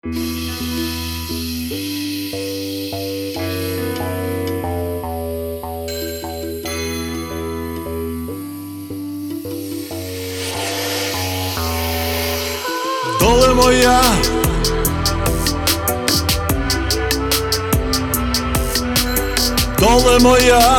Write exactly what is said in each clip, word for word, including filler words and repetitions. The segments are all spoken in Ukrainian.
Доле моя, доле моя,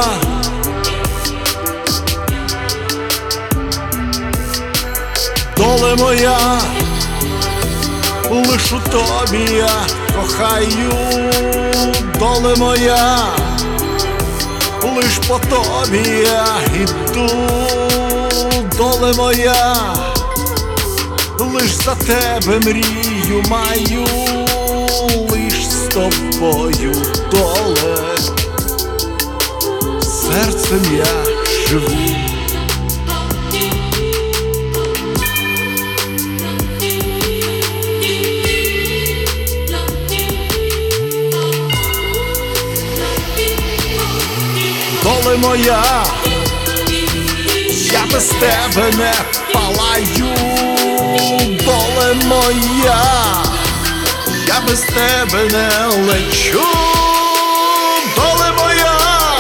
доле моя, лиш у тобі я кохаю, доле моя, лиш по тобі я іду, доле моя, лиш за тебе мрію маю, лиш з тобою, доле, серцем я живу. Доле моя, я без тебе не палаю, доле моя, я без тебе не лечу, доле моя,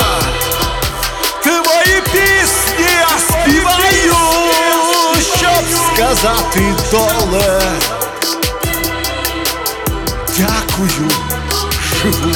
твої пісні я співаю, щоб сказати, доле, дякую, живу.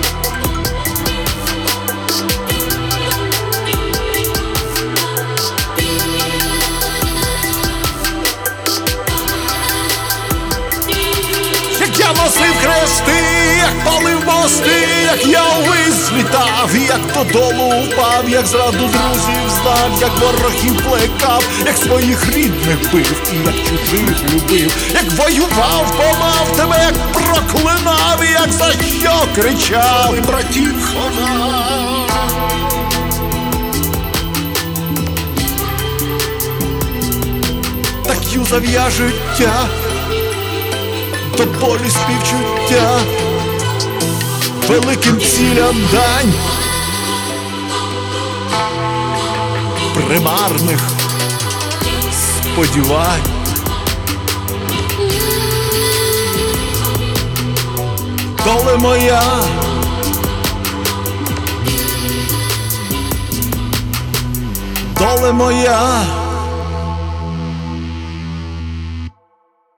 Я носив хрести, як палив мости, як я увесь злітав, як додолу упав, як зраду друзів знав, як ворогів плекав, як своїх рідних бив і як чужих любив, як воював, помав тебе, як проклинав, і як за що кричав, і братів ховав. Так юзав я життя, до болі співчуття, великим цілям дань, примарних сподівань. Доле моя, доле моя,